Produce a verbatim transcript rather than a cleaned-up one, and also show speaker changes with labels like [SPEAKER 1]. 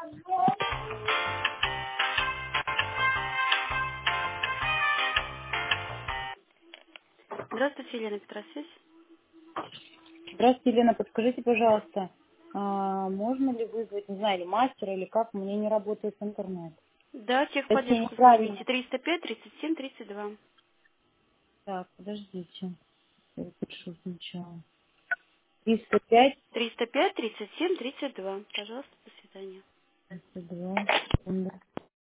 [SPEAKER 1] Здравствуйте, Елена Петросвязь.
[SPEAKER 2] Здравствуйте, Елена, подскажите, пожалуйста, а, можно ли вызвать, не знаю, или мастера, или как, мне не работает интернет.
[SPEAKER 1] Да,
[SPEAKER 2] Точнее,
[SPEAKER 1] техподдержку звоните.
[SPEAKER 2] неправильно.
[SPEAKER 1] триста пять тридцать семь тридцать два.
[SPEAKER 2] Так, подождите, я запишу сначала. триста пять,
[SPEAKER 1] триста пять тридцать семь тридцать два. Пожалуйста, до свидания.
[SPEAKER 2] тридцать два, секунду.